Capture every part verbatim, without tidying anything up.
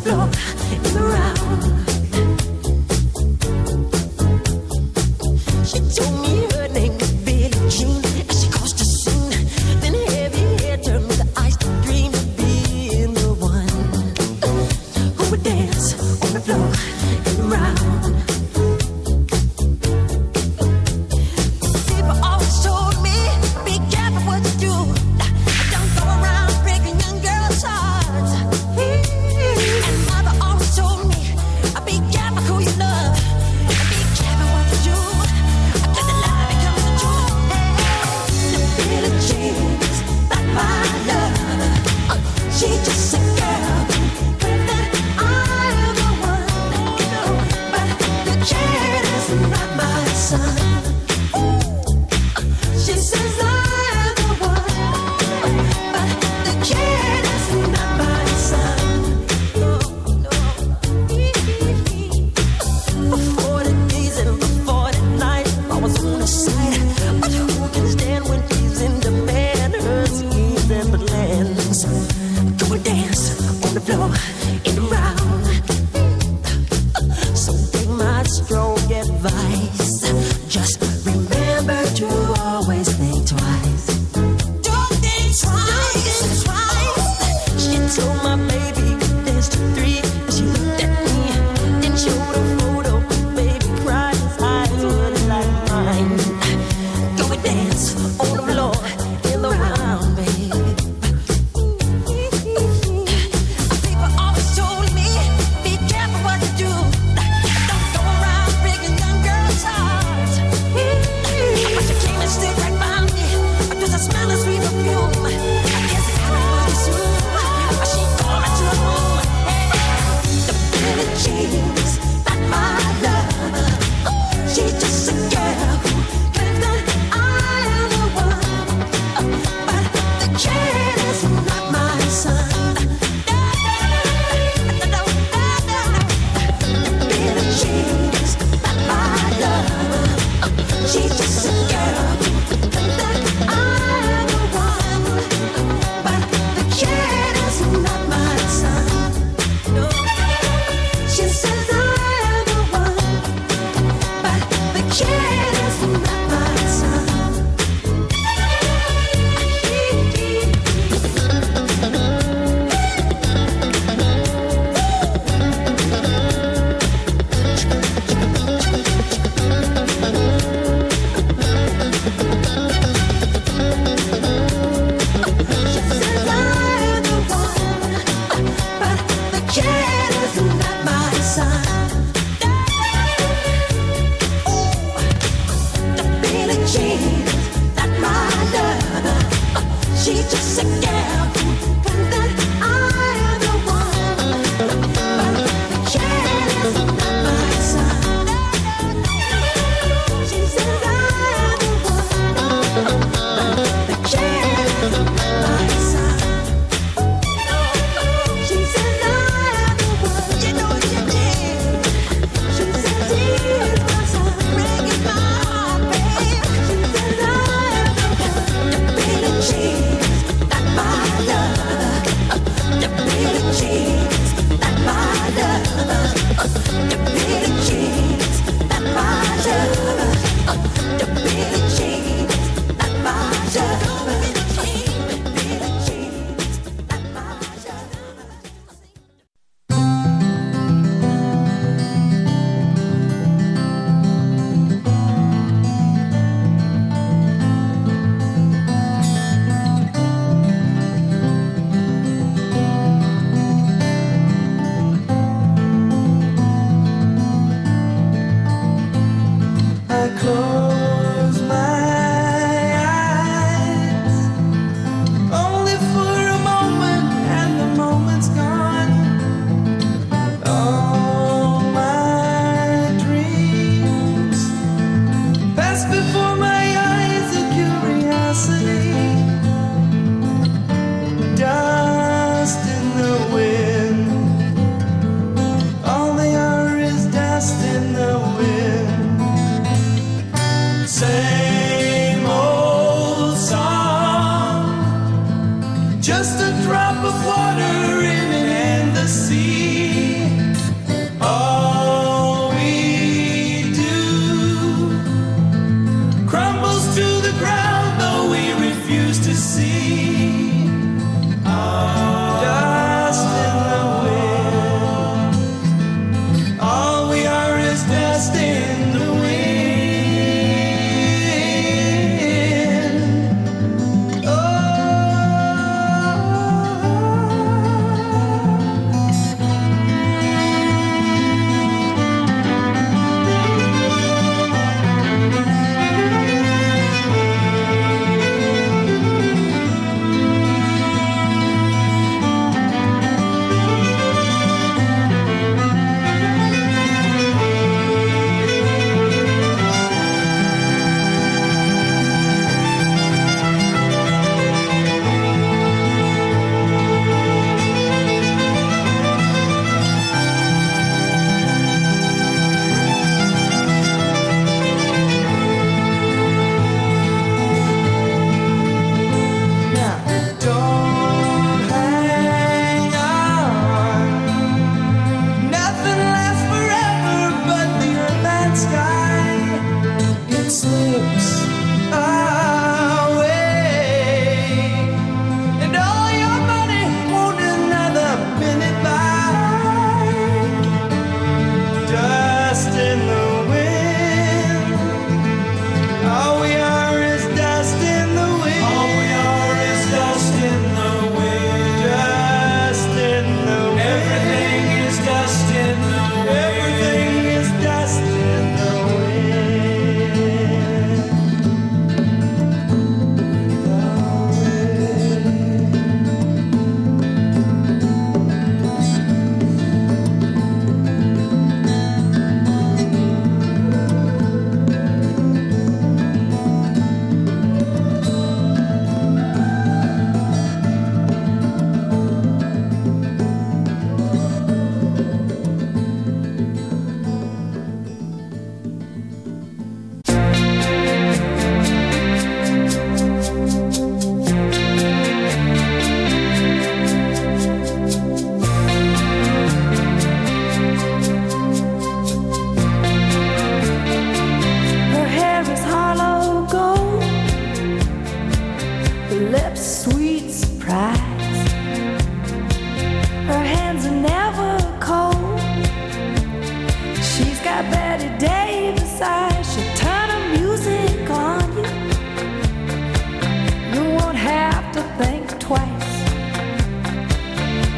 Just a drop of water in an endless sea.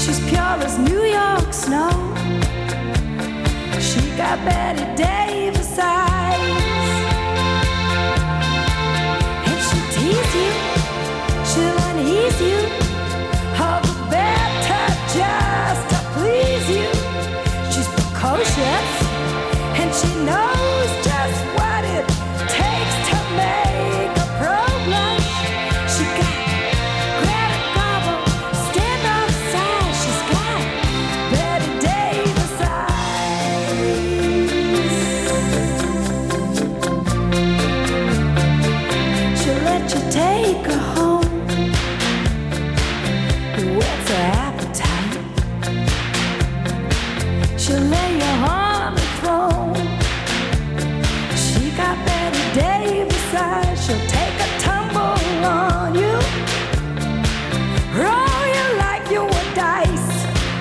She's pure as New York snow. She got Betty Davis eyes. And she'll tease you, she'll unease you, all the better just to please you. She's precocious, and she knows just what it takes to make a pro blush. She got Greta Garbo, stand on side. She's got Betty Davis eyes. She'll let you take her home. It whets her appetite. She'll lay you on the throne. She got Betty Davis eyes. She'll take a tumble on you, roll you like you were dice,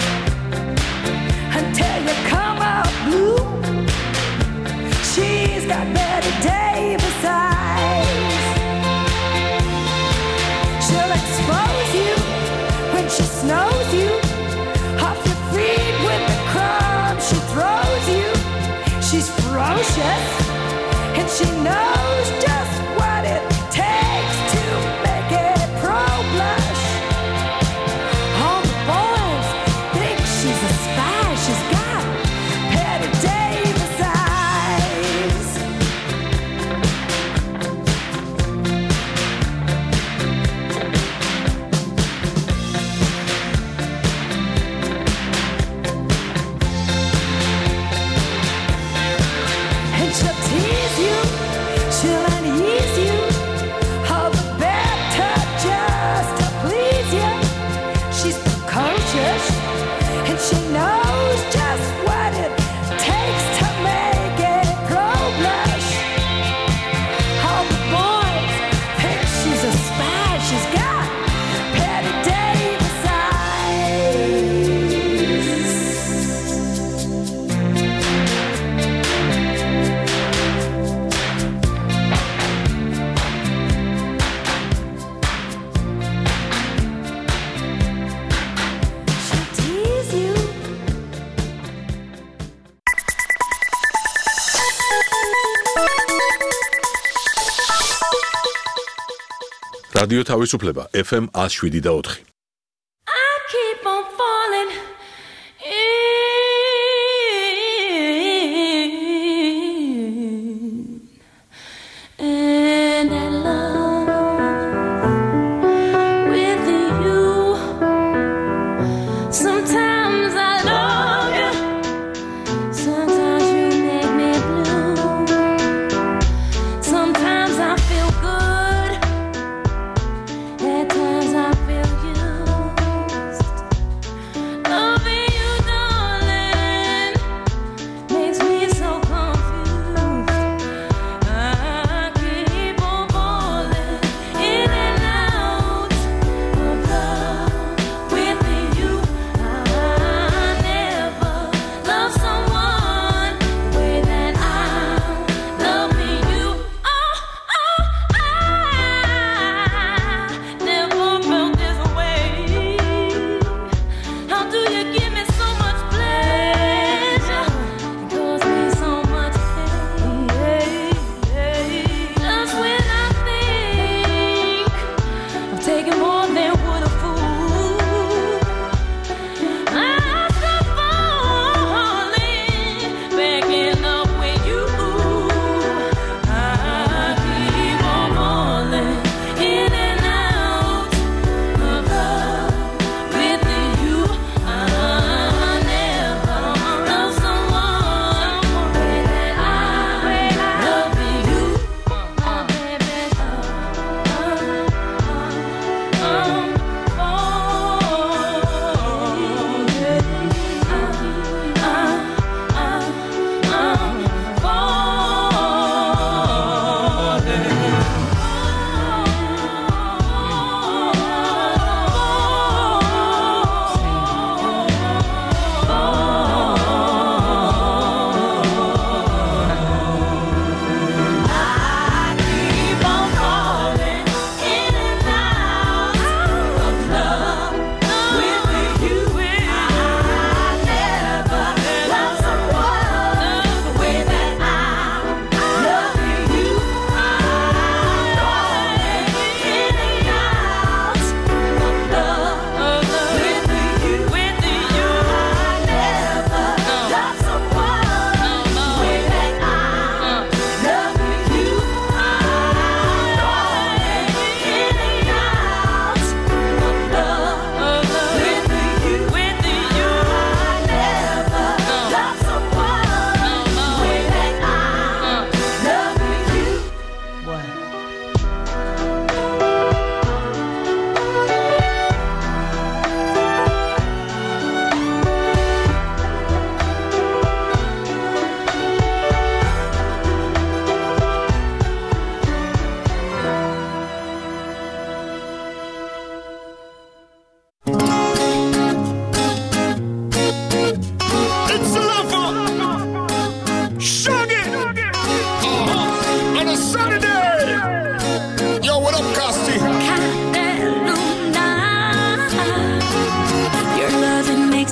until you come out blue. She's got Betty Davis eyes. She'll expose you when she snows you, off your feet with the crumbs she throws you. She's ferocious, and she knows just what it takes to make it pro blush. All the boys think she's a spy. She's got Betty Davis eyes. And she'll tease you, she'll unease you, all the better just to please you. She's precocious, and she knows just what it takes to make it pro blush. All the boys think she's a spy. She's got Betty Davis eyes. She'll tease you. რადიო თავისუფლება ეფ ემ one oh seven და four. I keep on falling in, and I love with you. Sometimes I love you, sometimes you make me blue. Sometimes I feel good, at times I feel used.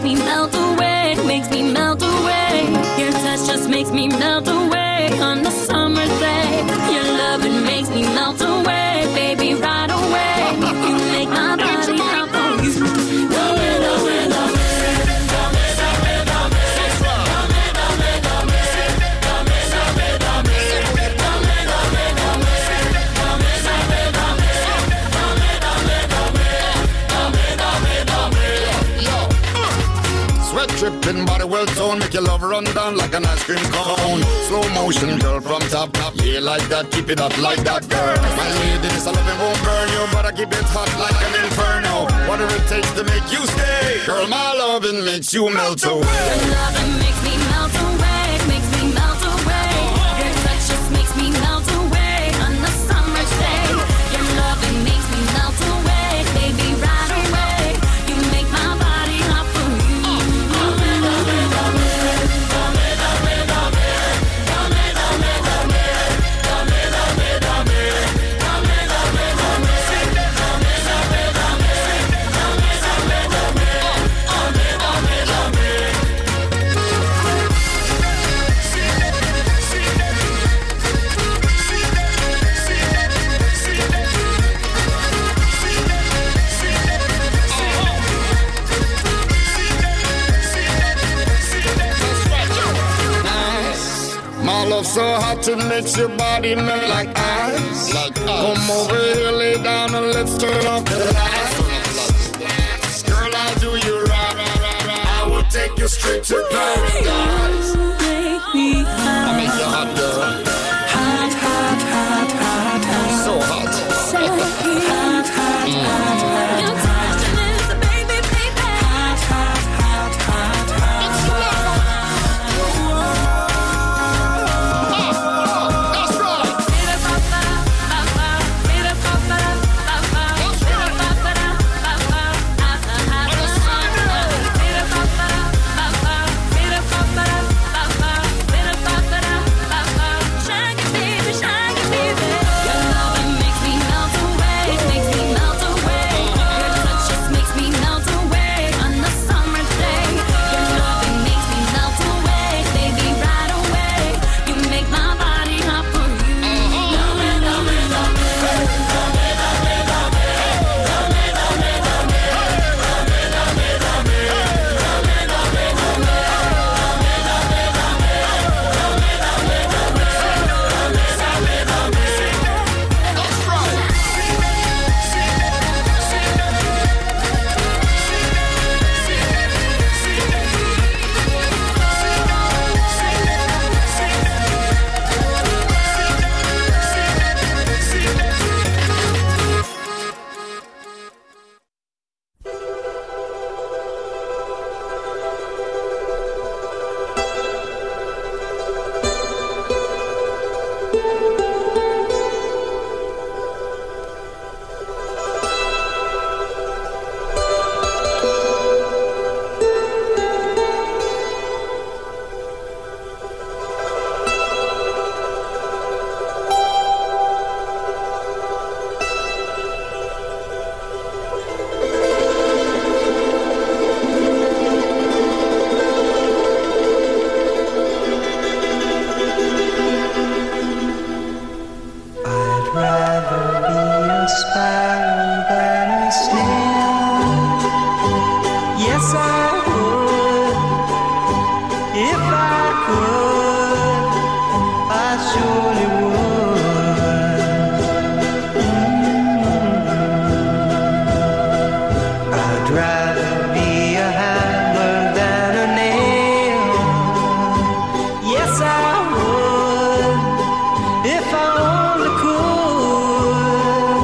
me melt away, makes me melt away. Your touch just makes me melt away on the summer day. Your loving makes me melt away, baby, right away. You make my body hop on you. Love it, love it, love it. Sweat dripping, body well toned, make your love run down like an ice cream cone. Slow motion, girl, from top, top, yeah, like that, keep it up like that, girl. My lady, this I love it won't burn you, but I keep it hot like an inferno. Whatever it takes to make you stay, girl, my loving makes you melt away. Your loving makes me melt away, makes me melt away. Your touch just makes me melt away on the summer day. Your loving makes me melt away, baby, right away. You make my body hop for you. My love so hot it makes your body melt like ice. Like ice. Come over here, lay down and let's turn up the lights. Girl, I'll do you right, right, right, right. I will take you straight to paradise. Make me hot. I make you hot, girl. Hot, hot, hot, hot, hot. So hot. So hot, hot, hot, hot. Your touch is the baby, baby. Hot, hot, hot, hot, hot.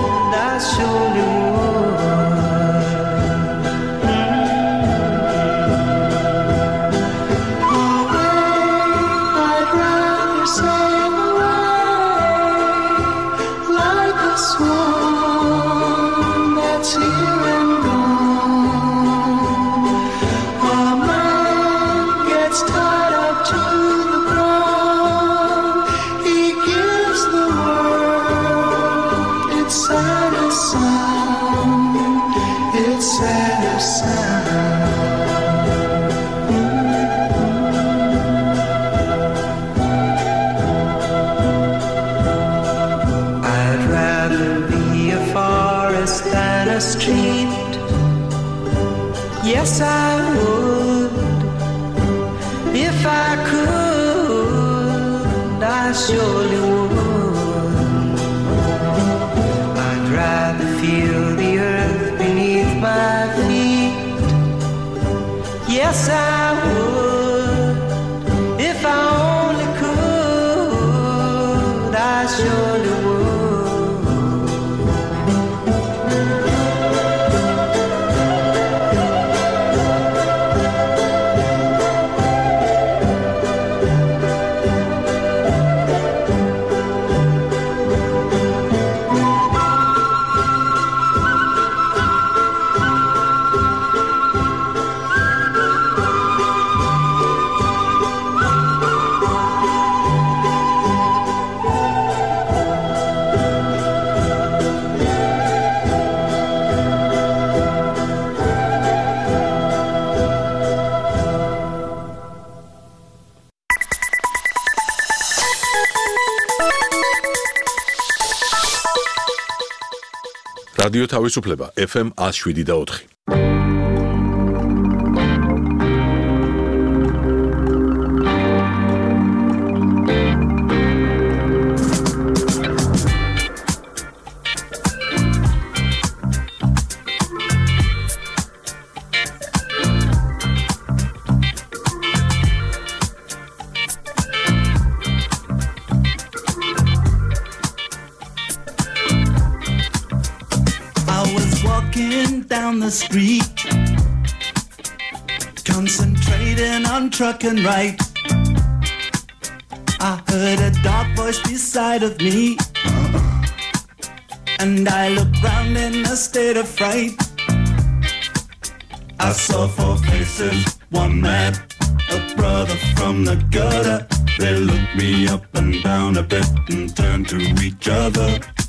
surely would. Yes, I would. If I could, I surely would. I'd rather feel the earth beneath my feet. Yes, I would. If I only could, I surely would. რადიო თავისუფლება ეფ ემ one oh seven და four. The street, concentrating on trucking right. I heard a dark voice beside of me, and I looked round in a state of fright. I saw four faces, one man, a brother from the gutter. They looked me up and down a bit and turned to each other.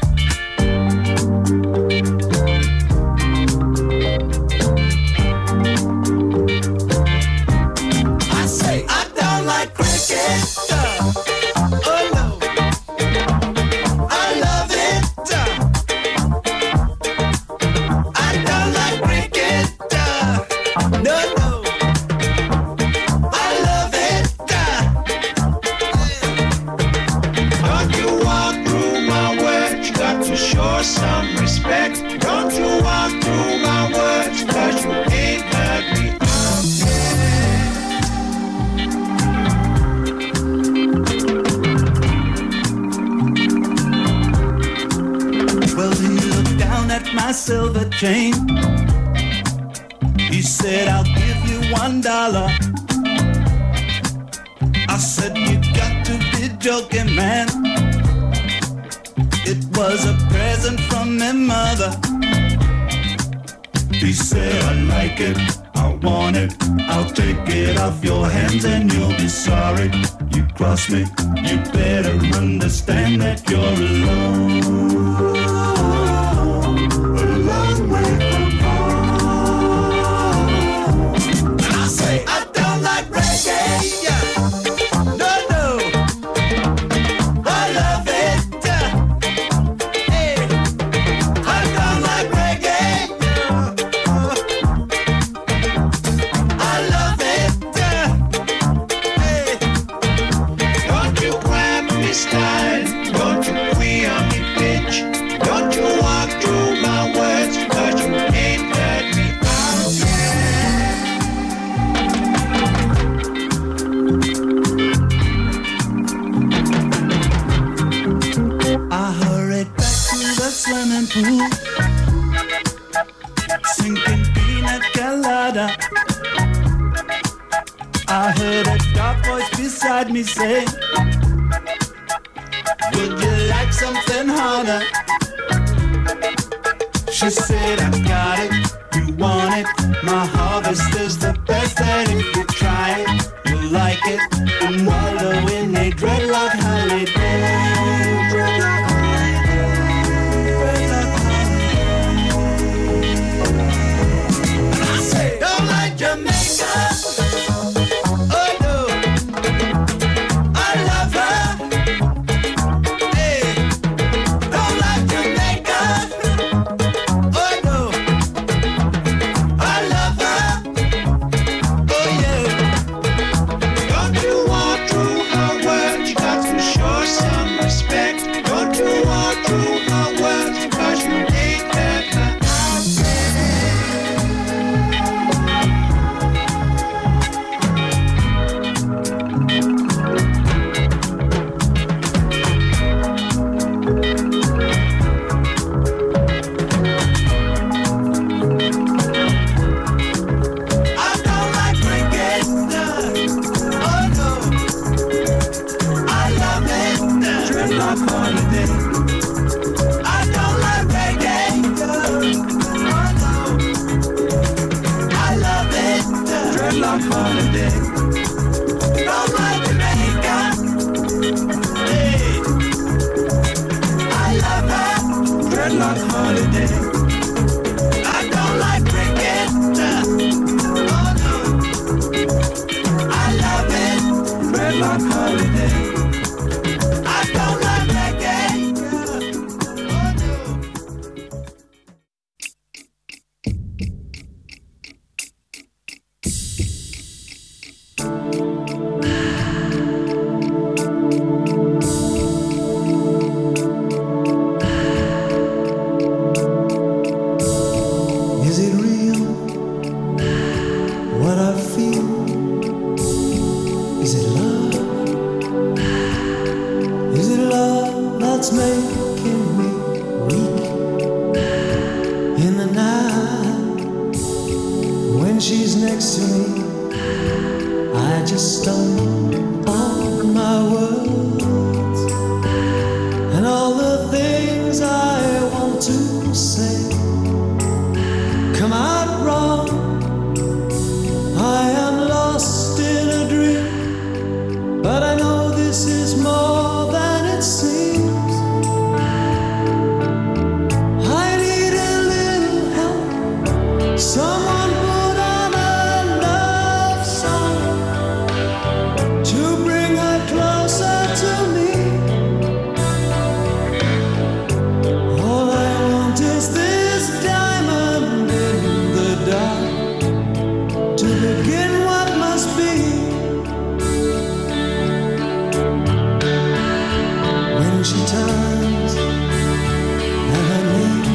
Silver chain. He said, I'll give you one dollar. I said, you got to be joking, man. It was a present from my mother. He said, I like it, I want it, I'll take it off your hands and you'll be sorry. You cross me, you better understand that you're alone. Sinking peanut colada. I heard a dark voice beside me say, would you like something harder? She said, I got it, you want it. My harvest is the best, and if you try it, you'll like it. And wallow in a dreadlock holiday. Dreadlock Jamaica, oh no, I love her. Hey, don't like Jamaica, oh no, I love her. dreadlock holiday. From my Jamaica, hey, I love that dreadlock holiday. I don't like cricket, oh no, I love it, dreadlock holiday. I don't like reggae, oh no. Is it real what I feel? Is it love? Is it love that's making me weak in the night? When she's next to me, I just stumble on my words and all the things I want to say come out wrong. I am lost in a dream, but I know this is more than it seems. I need a little help. Someone put on a love song to bring her closer to me. All I want is this diamond in the dark to begin what must be. When she turns and her name,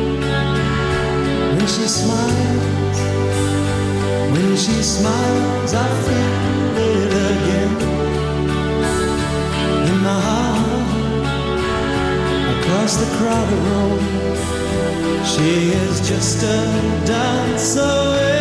when she smiles, when she smiles, I feel it again in my heart. Across the crowded room, she is just a dancer